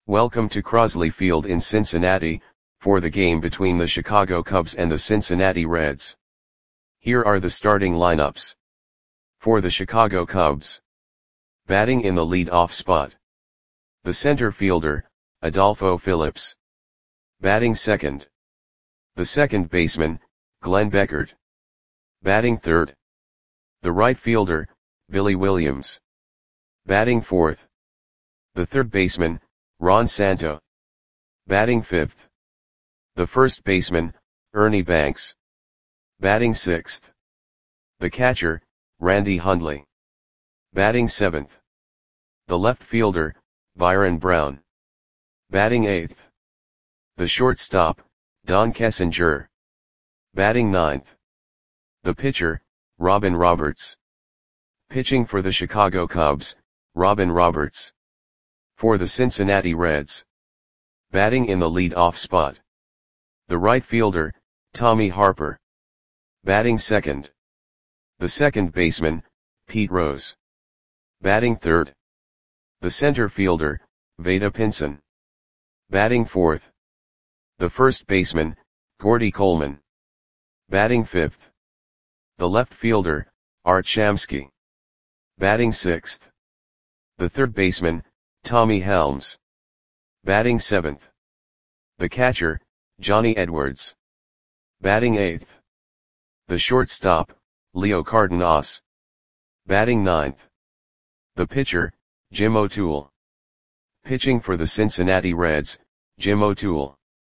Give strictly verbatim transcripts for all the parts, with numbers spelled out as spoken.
Welcome to Crosley Field in Cincinnati, for the game between the Chicago Cubs and the Cincinnati Reds. Here are the starting lineups. For the Chicago Cubs. Batting in the lead-off spot. The center fielder, Adolfo Phillips. Batting second. The second baseman, Glenn Beckert. Batting third. The right fielder, Billy Williams. Batting fourth. The third baseman, Ron Santo. Batting fifth. The first baseman, Ernie Banks. Batting sixth. The catcher, Randy Hundley. Batting seventh. The left fielder, Byron Brown. Batting eighth. The shortstop, Don Kessinger. Batting ninth. The pitcher, Robin Roberts. Pitching for the Chicago Cubs, Robin Roberts. For the Cincinnati Reds. Batting in the lead-off spot. The right fielder, Tommy Harper. Batting second. The second baseman, Pete Rose. Batting third. The center fielder, Vada Pinson. Batting fourth. The first baseman, Gordy Coleman. Batting fifth. The left fielder, Art Shamsky. Batting sixth. The third baseman, Tommy Helms. Batting seventh. The catcher, Johnny Edwards. Batting eighth. The shortstop, Leo Cardenas. Batting ninth. The pitcher, Jim O'Toole. Pitching for the Cincinnati Reds, Jim O'Toole.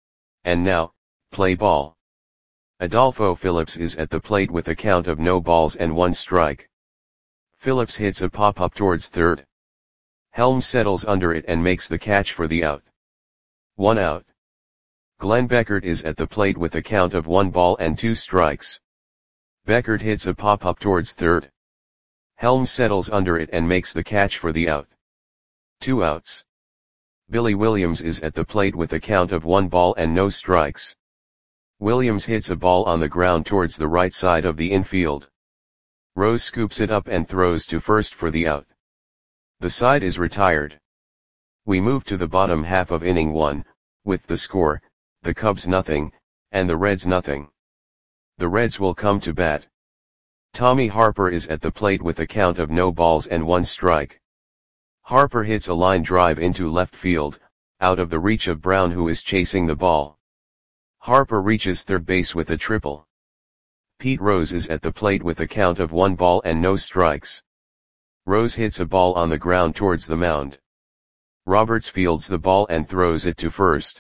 And now, play ball. Adolfo Phillips is at the plate with a count of no balls and one strike. Phillips hits a pop-up towards third. Helms settles under it and makes the catch for the out. One out. Glenn Beckert is at the plate with a count of one ball and two strikes. Beckert hits a pop-up towards third. Helms settles under it and makes the catch for the out. Two outs. Billy Williams is at the plate with a count of one ball and no strikes. Williams hits a ball on the ground towards the right side of the infield. Rose scoops it up and throws to first for the out. The side is retired. We move to the bottom half of inning one, with the score, the Cubs nothing, and the Reds nothing. The Reds will come to bat. Tommy Harper is at the plate with a count of no balls and one strike. Harper hits a line drive into left field, out of the reach of Brown who is chasing the ball. Harper reaches third base with a triple. Pete Rose is at the plate with a count of one ball and no strikes. Rose hits a ball on the ground towards the mound. Roberts fields the ball and throws it to first.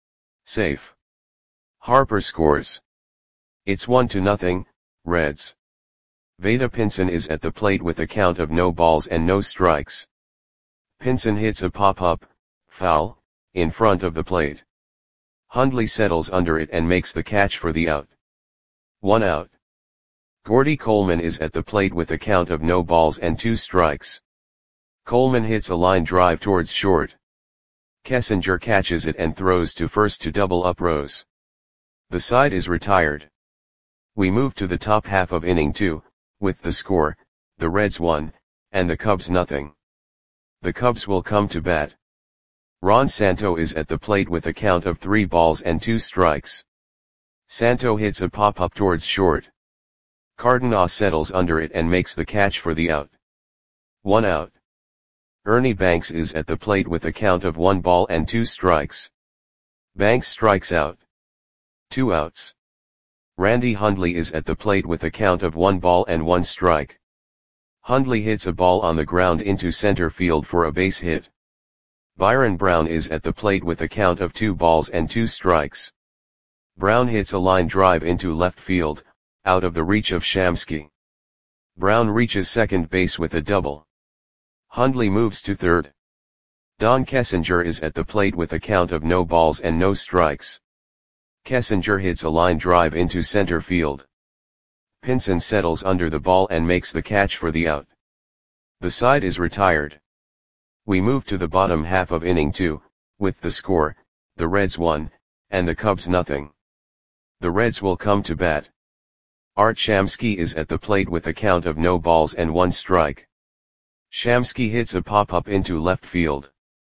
Safe. Harper scores. It's one to nothing, Reds. Vada Pinson is at the plate with a count of no balls and no strikes. Pinson hits a pop-up, foul, in front of the plate. Hundley settles under it and makes the catch for the out. One out. Gordy Coleman is at the plate with a count of no balls and two strikes. Coleman hits a line drive towards short. Kessinger catches it and throws to first to double up Rose. The side is retired. We move to the top half of inning two, with the score, the Reds one, and the Cubs nothing. The Cubs will come to bat. Ron Santo is at the plate with a count of three balls and two strikes. Santo hits a pop-up towards short. Cardenas settles under it and makes the catch for the out. One out. Ernie Banks is at the plate with a count of one ball and two strikes. Banks strikes out. Two outs. Randy Hundley is at the plate with a count of one ball and one strike. Hundley hits a ball on the ground into center field for a base hit. Byron Brown is at the plate with a count of two balls and two strikes. Brown hits a line drive into left field, out of the reach of Shamsky. Brown reaches second base with a double. Hundley moves to third. Don Kessinger is at the plate with a count of no balls and no strikes. Kessinger hits a line drive into center field. Pinson settles under the ball and makes the catch for the out. The side is retired. We move to the bottom half of inning two, with the score, the Reds one, and the Cubs nothing. The Reds will come to bat. Art Shamsky is at the plate with a count of no balls and one strike. Shamsky hits a pop-up into left field.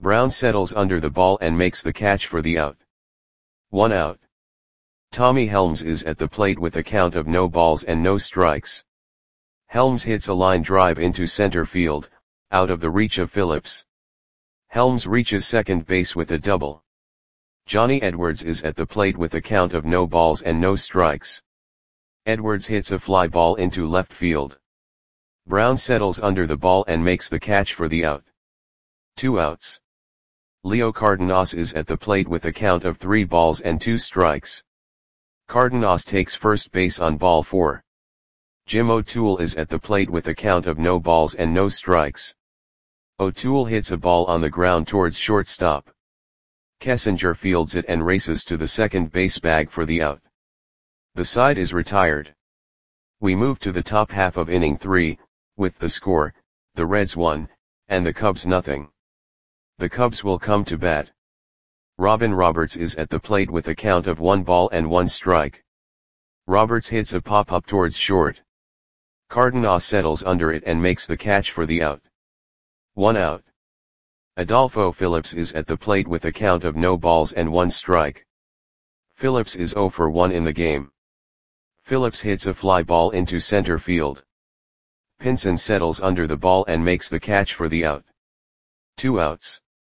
Brown settles under the ball and makes the catch for the out. One out. Tommy Helms is at the plate with a count of no balls and no strikes. Helms hits a line drive into center field, out of the reach of Phillips. Helms reaches second base with a double. Johnny Edwards is at the plate with a count of no balls and no strikes. Edwards hits a fly ball into left field. Brown settles under the ball and makes the catch for the out. Two outs. Leo Cardenas is at the plate with a count of three balls and two strikes. Cardenas takes first base on ball four. Jim O'Toole is at the plate with a count of no balls and no strikes. O'Toole hits a ball on the ground towards shortstop. Kessinger fields it and races to the second base bag for the out. The side is retired. We move to the top half of inning three, with the score, the Reds one, and the Cubs nothing. The Cubs will come to bat. Robin Roberts is at the plate with a count of one ball and one strike. Roberts hits a pop-up towards short. Cardenas settles under it and makes the catch for the out. One out. Adolfo Phillips is at the plate with a count of no balls and one strike. Phillips is oh for one in the game. Phillips hits a fly ball into center field. Pinson settles under the ball and makes the catch for the out. Two outs.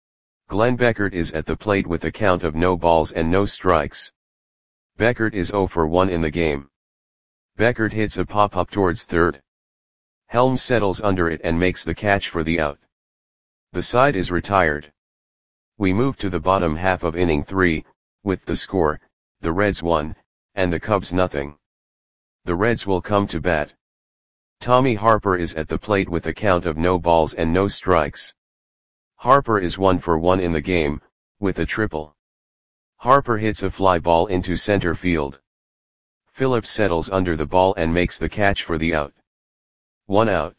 Glenn Beckert is at the plate with a count of no balls and no strikes. Beckert is oh for one in the game. Beckert hits a pop-up towards third. Helms settles under it and makes the catch for the out. The side is retired. We move to the bottom half of inning three, with the score, the Reds one, and the Cubs nothing. The Reds will come to bat. Tommy Harper is at the plate with a count of no balls and no strikes. Harper is one for one in the game, with a triple. Harper hits a fly ball into center field. Phillips settles under the ball and makes the catch for the out. One out.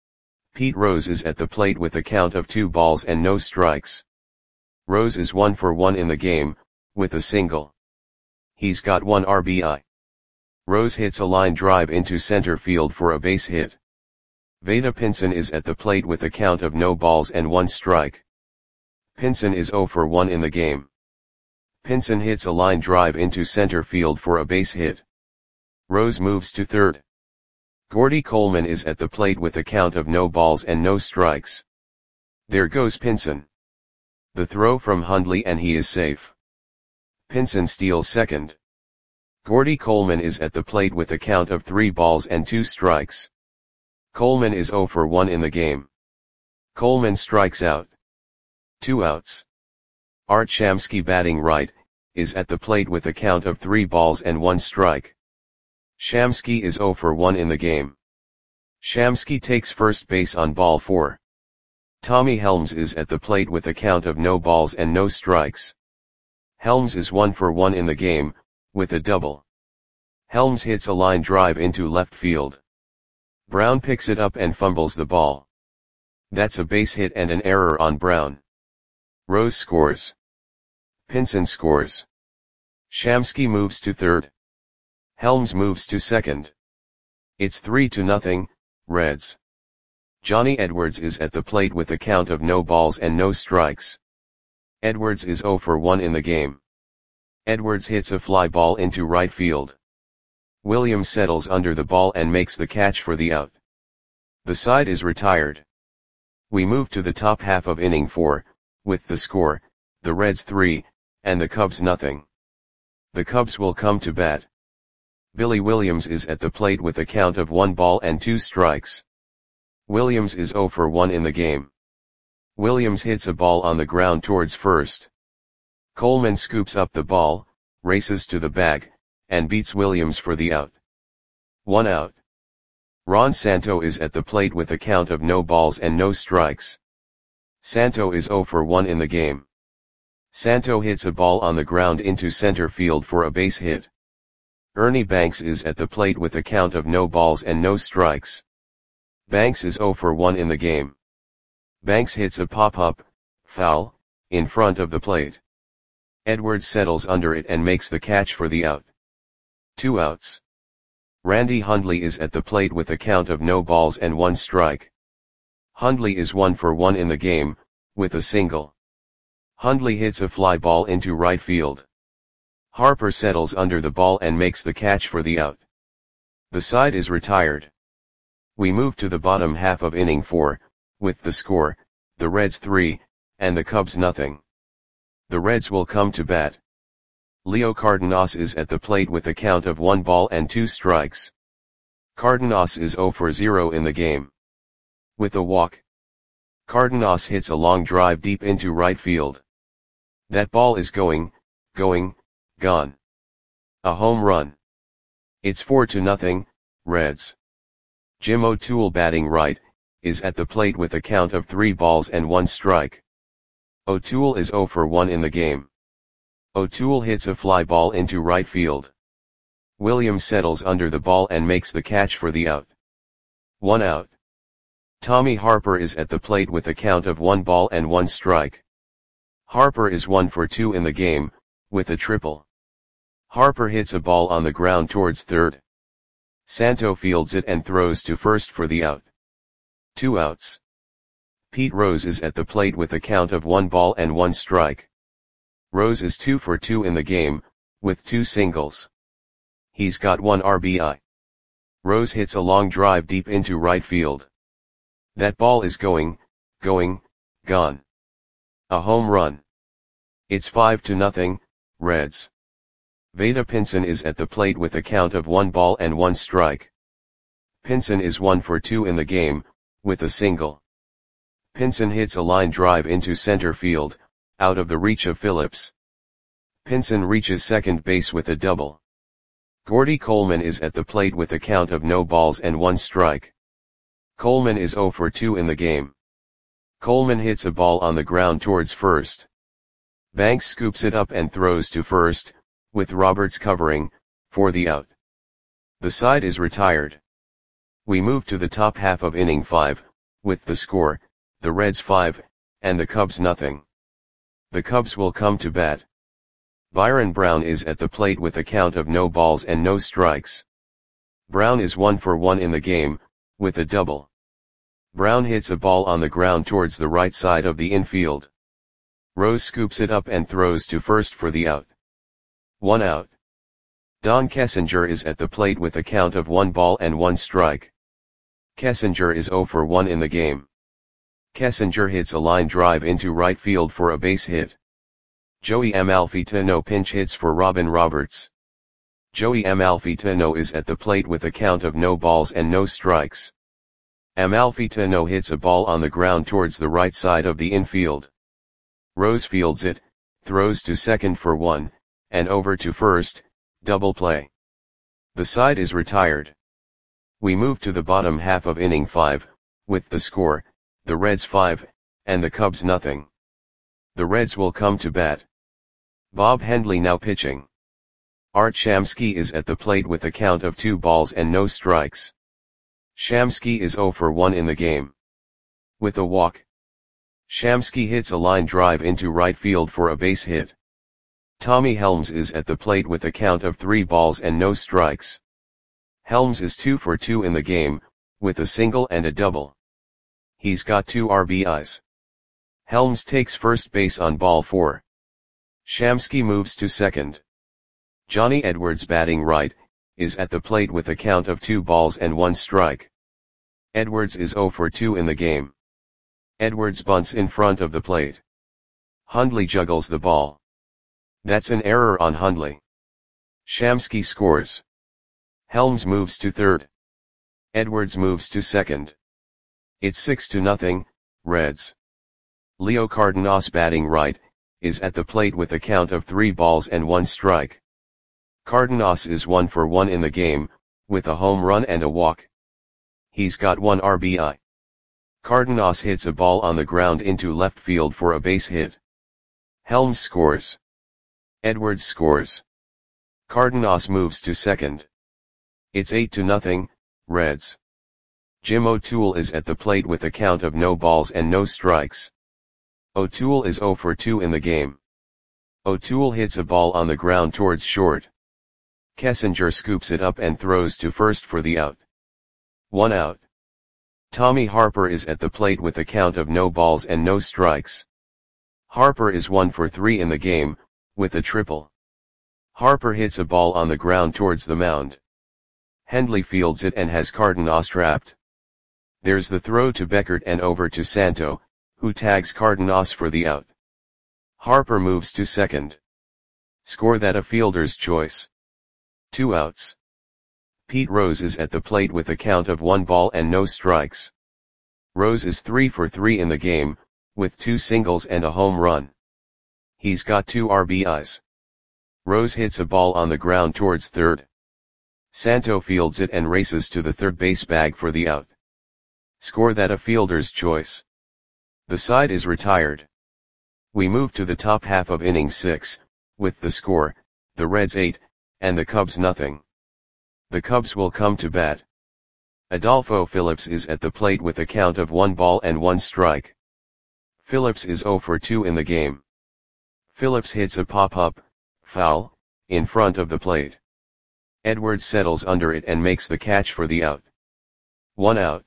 Pete Rose is at the plate with a count of two balls and no strikes. Rose is one for one in the game, with a single. He's got one R B I. Rose hits a line drive into center field for a base hit. Vada Pinson is at the plate with a count of no balls and one strike. Pinson is oh for one in the game. Pinson hits a line drive into center field for a base hit. Rose moves to third. Gordy Coleman is at the plate with a count of no balls and no strikes. There goes Pinson. The throw from Hundley and he is safe. Pinson steals second. Gordy Coleman is at the plate with a count of three balls and two strikes. Coleman is oh for one in the game. Coleman strikes out. Two outs. Art Shamsky, batting right, is at the plate with a count of three balls and one strike. Shamsky is oh for one in the game. Shamsky takes first base on ball four. Tommy Helms is at the plate with a count of no balls and no strikes. Helms is one for one in the game, with a double. Helms hits a line drive into left field. Brown picks it up and fumbles the ball. That's a base hit and an error on Brown. Rose scores. Pinson scores. Shamsky moves to third. Helms moves to second. It's three to nothing, Reds. Johnny Edwards is at the plate with a count of no balls and no strikes. Edwards is oh for one in the game. Edwards hits a fly ball into right field. Williams settles under the ball and makes the catch for the out. The side is retired. We move to the top half of inning four, with the score, the Reds three, and the Cubs nothing. The Cubs will come to bat. Billy Williams is at the plate with a count of one ball and two strikes. Williams is oh for one in the game. Williams hits a ball on the ground towards first. Coleman scoops up the ball, races to the bag, and beats Williams for the out. One out. Ron Santo is at the plate with a count of no balls and no strikes. Santo is oh for one in the game. Santo hits a ball on the ground into center field for a base hit. Ernie Banks is at the plate with a count of no balls and no strikes. Banks is oh for one in the game. Banks hits a pop-up, foul, in front of the plate. Edwards settles under it and makes the catch for the out. Two outs. Randy Hundley is at the plate with a count of no balls and one strike. Hundley is one for one in the game, with a single. Hundley hits a fly ball into right field. Harper settles under the ball and makes the catch for the out. The side is retired. We move to the bottom half of inning four, with the score, the Reds three, and the Cubs nothing. The Reds will come to bat. Leo Cardenas is at the plate with a count of one ball and two strikes. Cardenas is zero for zero in the game. With a walk, Cardenas hits a long drive deep into right field. That ball is going, going, gone. A home run. It's four to nothing, Reds. Jim O'Toole, batting right, is at the plate with a count of three balls and one strike. O'Toole is zero for one in the game. O'Toole hits a fly ball into right field. Williams settles under the ball and makes the catch for the out. One out. Tommy Harper is at the plate with a count of one ball and one strike. Harper is one for two in the game, with a triple. Harper hits a ball on the ground towards third. Santo fields it and throws to first for the out. Two outs. Pete Rose is at the plate with a count of one ball and one strike. Rose is two for two in the game, with two singles. He's got one R B I. Rose hits a long drive deep into right field. That ball is going, going, gone. A home run. It's five to nothing, Reds. Vada Pinson is at the plate with a count of one ball and one strike. Pinson is one for two in the game, with a single. Pinson hits a line drive into center field, out of the reach of Phillips. Pinson reaches second base with a double. Gordy Coleman is at the plate with a count of no balls and one strike. Coleman is zero for two in the game. Coleman hits a ball on the ground towards first. Banks scoops it up and throws to first, with Roberts covering, for the out. The side is retired. We move to the top half of inning five, with the score, the Reds five, and the Cubs nothing. The Cubs will come to bat. Byron Brown is at the plate with a count of no balls and no strikes. Brown is one for one in the game, with a double. Brown hits a ball on the ground towards the right side of the infield. Rose scoops it up and throws to first for the out. One out. Don Kessinger is at the plate with a count of one ball and one strike. Kessinger is zero for one in the game. Kessinger hits a line drive into right field for a base hit. Joey Amalfitano pinch hits for Robin Roberts. Joey Amalfitano is at the plate with a count of no balls and no strikes. Amalfitano hits a ball on the ground towards the right side of the infield. Rose fields it, throws to second for one, and over to first, double play. The side is retired. We move to the bottom half of inning five, with the score, the Reds five, and the Cubs nothing. The Reds will come to bat. Bob Hendley now pitching. Art Shamsky is at the plate with a count of two balls and no strikes. Shamsky is zero for one in the game. With a walk, Shamsky hits a line drive into right field for a base hit. Tommy Helms is at the plate with a count of three balls and no strikes. Helms is two for two in the game, with a single and a double. He's got two R B Is. Helms takes first base on ball four. Shamsky moves to second. Johnny Edwards, batting right, is at the plate with a count of two balls and one strike. Edwards is zero for two in the game. Edwards bunts in front of the plate. Hundley juggles the ball. That's an error on Hundley. Shamsky scores. Helms moves to third. Edwards moves to second. It's six to nothing, Reds. Leo Cardenas, batting right, is at the plate with a count of three balls and one strike. Cardenas is one for one in the game, with a home run and a walk. He's got one R B I. Cardenas hits a ball on the ground into left field for a base hit. Helms scores. Edwards scores. Cardenas moves to second. It's eight to nothing, Reds. Jim O'Toole is at the plate with a count of no balls and no strikes. O'Toole is zero for two in the game. O'Toole hits a ball on the ground towards short. Kessinger scoops it up and throws to first for the out. One out. Tommy Harper is at the plate with a count of no balls and no strikes. Harper is one for three in the game, with a triple. Harper hits a ball on the ground towards the mound. Hendley fields it and has Cardenas trapped. There's the throw to Beckert and over to Santo, who tags Cardenas for the out. Harper moves to second. Score that a fielder's choice. Two outs. Pete Rose is at the plate with a count of one ball and no strikes. Rose is three for three in the game, with two singles and a home run. He's got two R B Is. Rose hits a ball on the ground towards third. Santo fields it and races to the third base bag for the out. Score that a fielder's choice. The side is retired. We move to the top half of inning six, with the score, the Reds eight, and the Cubs nothing. The Cubs will come to bat. Adolfo Phillips is at the plate with a count of one ball and one strike. Phillips is zero for two in the game. Phillips hits a pop-up, foul, in front of the plate. Edwards settles under it and makes the catch for the out. One out.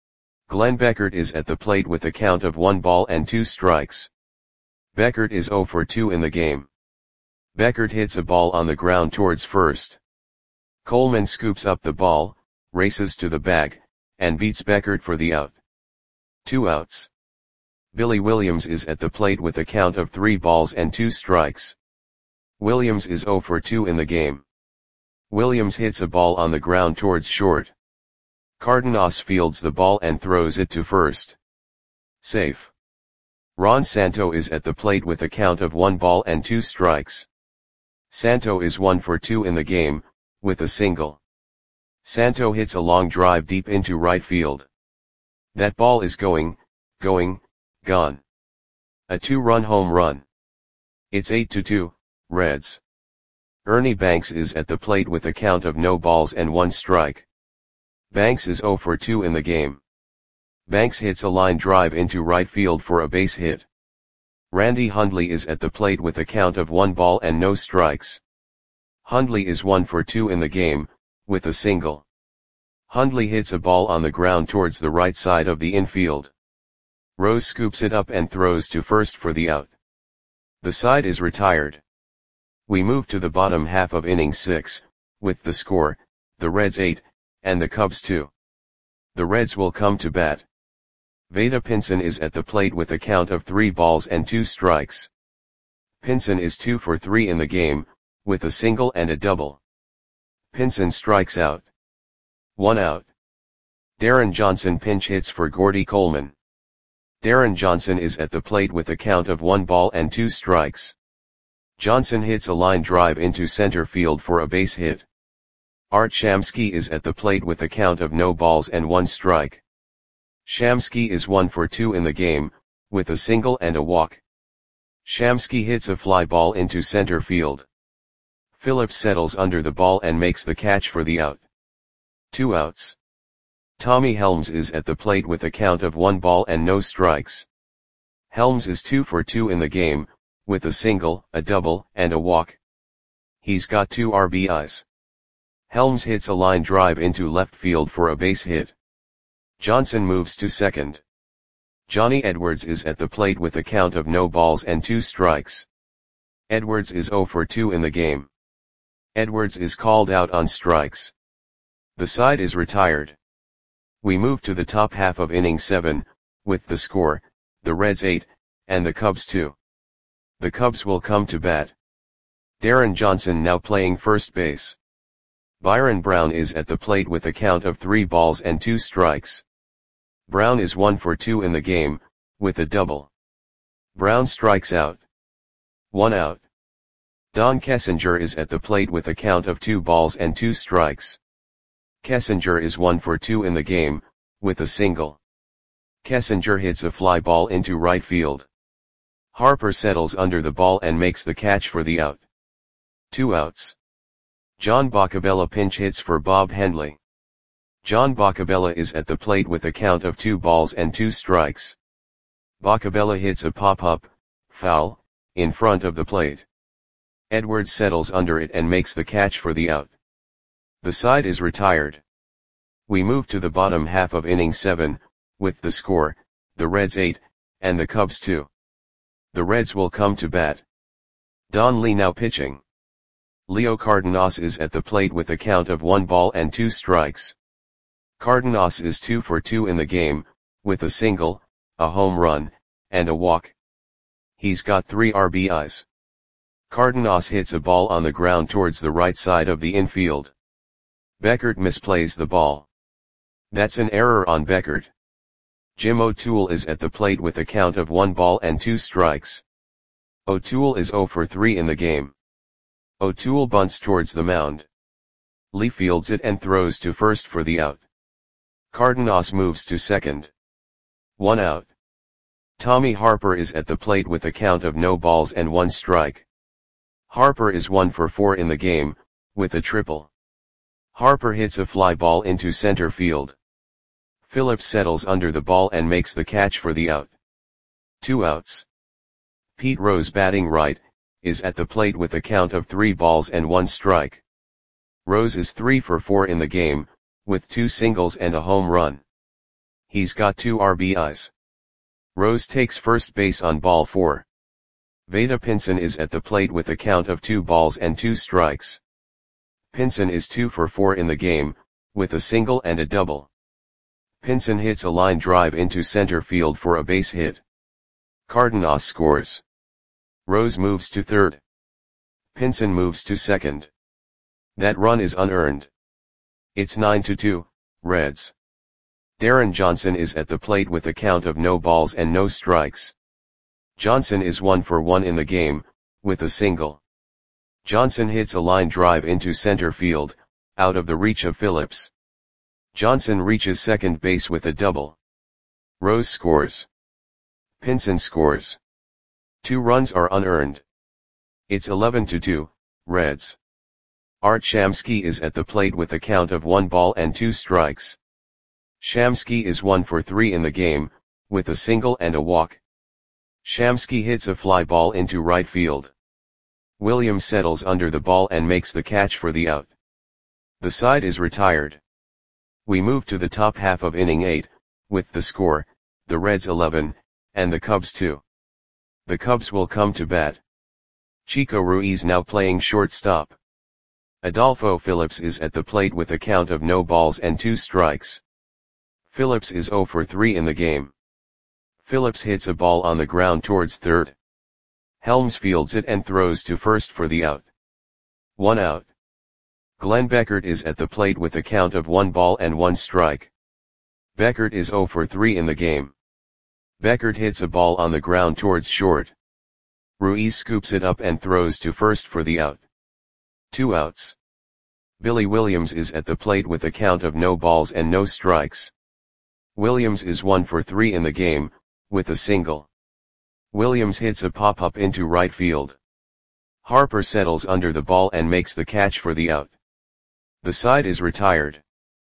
Glenn Beckert is at the plate with a count of one ball and two strikes. Beckert is zero for two in the game. Beckert hits a ball on the ground towards first. Coleman scoops up the ball, races to the bag, and beats Beckert for the out. Two outs. Billy Williams is at the plate with a count of three balls and two strikes. Williams is zero for two in the game. Williams hits a ball on the ground towards short. Cardenas fields the ball and throws it to first. Safe. Ron Santo is at the plate with a count of one ball and two strikes. Santo is one for two in the game, with a single. Santo hits a long drive deep into right field. That ball is going, going, gone. A two-run home run. It's eight to two, Reds. Ernie Banks is at the plate with a count of no balls and one strike. Banks is zero for two in the game. Banks hits a line drive into right field for a base hit. Randy Hundley is at the plate with a count of one ball and no strikes. Hundley is one for two in the game, with a single. Hundley hits a ball on the ground towards the right side of the infield. Rose scoops it up and throws to first for the out. The side is retired. We move to the bottom half of inning six, with the score, the Reds eight, and the Cubs two. The Reds will come to bat. Vada Pinson is at the plate with a count of three balls and two strikes. Pinson is two for three in the game, with a single and a double. Pinson strikes out. One out. Darren Johnson pinch hits for Gordy Coleman. Darren Johnson is at the plate with a count of one ball and two strikes. Johnson hits a line drive into center field for a base hit. Art Shamsky is at the plate with a count of no balls and one strike. Shamsky is one for two in the game, with a single and a walk. Shamsky hits a fly ball into center field. Phillips settles under the ball and makes the catch for the out. Two outs. Tommy Helms is at the plate with a count of one ball and no strikes. Helms is two for two in the game, with a single, a double, and a walk. He's got two R B Is. Helms hits a line drive into left field for a base hit. Johnson moves to second. Johnny Edwards is at the plate with a count of no balls and two strikes. Edwards is zero for two in the game. Edwards is called out on strikes. The side is retired. We move to the top half of inning seven, with the score, the Reds eight, and the Cubs two. The Cubs will come to bat. Darren Johnson now playing first base. Byron Brown is at the plate with a count of three balls and two strikes. Brown is one for two in the game, with a double. Brown strikes out. One out. Don Kessinger is at the plate with a count of two balls and two strikes. Kessinger is one for two in the game, with a single. Kessinger hits a fly ball into right field. Harper settles under the ball and makes the catch for the out. Two outs. John Boccabella pinch hits for Bob Hendley. John Boccabella is at the plate with a count of two balls and two strikes. Boccabella hits a pop-up, foul, in front of the plate. Edwards settles under it and makes the catch for the out. The side is retired. We move to the bottom half of inning seven, with the score, the Reds eight, and the Cubs two. The Reds will come to bat. Don Lee now pitching. Leo Cardenas is at the plate with a count of one ball and two strikes. Cardenas is two for two in the game, with a single, a home run, and a walk. He's got three R B Is. Cardenas hits a ball on the ground towards the right side of the infield. Beckert misplays the ball. That's an error on Beckert. Jim O'Toole is at the plate with a count of one ball and two strikes. O'Toole is zero for three in the game. O'Toole bunts towards the mound. Lee fields it and throws to first for the out. Cardenas moves to second. One out. Tommy Harper is at the plate with a count of no balls and one strike. Harper is one for four in the game, with a triple. Harper hits a fly ball into center field. Phillips settles under the ball and makes the catch for the out. Two outs. Pete Rose, batting right, is at the plate with a count of three balls and one strike. Rose is three for four in the game, with two singles and a home run. He's got two R B Is. Rose takes first base on ball four. Vada Pinson is at the plate with a count of two balls and two strikes. Pinson is two for four in the game, with a single and a double. Pinson hits a line drive into center field for a base hit. Cardenas scores. Rose moves to third. Pinson moves to second. That run is unearned. It's nine to two, Reds. Darren Johnson is at the plate with a count of no balls and no strikes. Johnson is one for one in the game, with a single. Johnson hits a line drive into center field, out of the reach of Phillips. Johnson reaches second base with a double. Rose scores. Pinson scores. Two runs are unearned. It's eleven to two, Reds. Art Shamsky is at the plate with a count of one ball and two strikes. Shamsky is one for three in the game, with a single and a walk. Shamsky hits a fly ball into right field. Williams settles under the ball and makes the catch for the out. The side is retired. We move to the top half of inning eight, with the score, the Reds eleven, and the Cubs two. The Cubs will come to bat. Chico Ruiz now playing shortstop. Adolfo Phillips is at the plate with a count of no balls and two strikes. Phillips is zero for three in the game. Phillips hits a ball on the ground towards third. Helms fields it and throws to first for the out. One out. Glenn Beckert is at the plate with a count of one ball and one strike. Beckert is zero for three in the game. Beckert hits a ball on the ground towards short. Ruiz scoops it up and throws to first for the out. Two outs. Billy Williams is at the plate with a count of no balls and no strikes. Williams is one for three in the game, with a single. Williams hits a pop-up into right field. Harper settles under the ball and makes the catch for the out. The side is retired.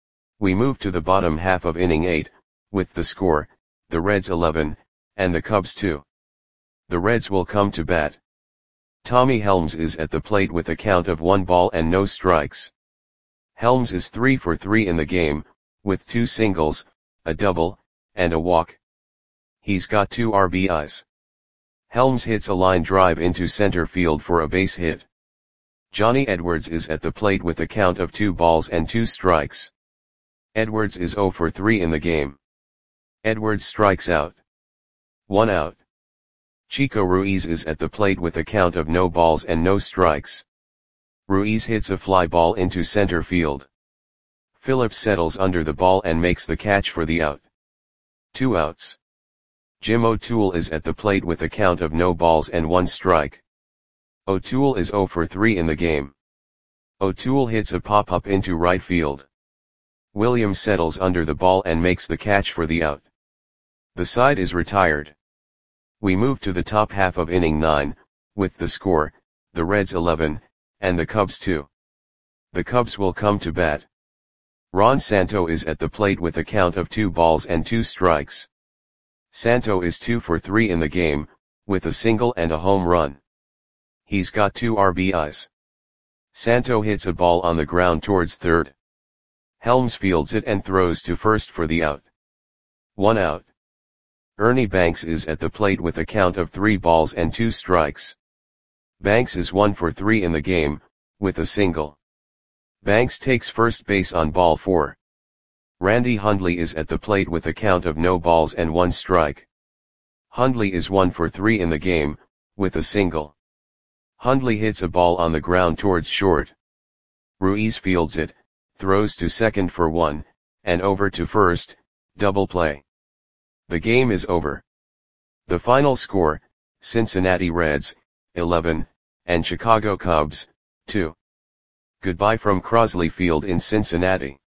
We move to the bottom half of inning eight, with the score, the Reds eleven, and the Cubs two. The Reds will come to bat. Tommy Helms is at the plate with a count of one ball and no strikes. Helms is three for three in the game, with two singles, a double, and a walk. He's got two R B Is. Helms hits a line drive into center field for a base hit. Johnny Edwards is at the plate with a count of two balls and two strikes. Edwards is zero for three in the game. Edwards strikes out. One out. Chico Ruiz is at the plate with a count of no balls and no strikes. Ruiz hits a fly ball into center field. Phillips settles under the ball and makes the catch for the out. Two outs. Jim O'Toole is at the plate with a count of no balls and one strike. O'Toole is zero for three in the game. O'Toole hits a pop-up into right field. Williams settles under the ball and makes the catch for the out. The side is retired. We move to the top half of inning nine, with the score, the Reds eleven, and the Cubs two. The Cubs will come to bat. Ron Santo is at the plate with a count of two balls and two strikes. Santo is two for three in the game, with a single and a home run. He's got two R B Is. Santo hits a ball on the ground towards third. Helms fields it and throws to first for the out. One out. Ernie Banks is at the plate with a count of three balls and two strikes. Banks is one for three in the game, with a single. Banks takes first base on ball four. Randy Hundley is at the plate with a count of no balls and one strike. Hundley is one for three in the game, with a single. Hundley hits a ball on the ground towards short. Ruiz fields it, throws to second for one, and over to first, double play. The game is over. The final score, Cincinnati Reds, eleven, and Chicago Cubs, two. Goodbye from Crosley Field in Cincinnati.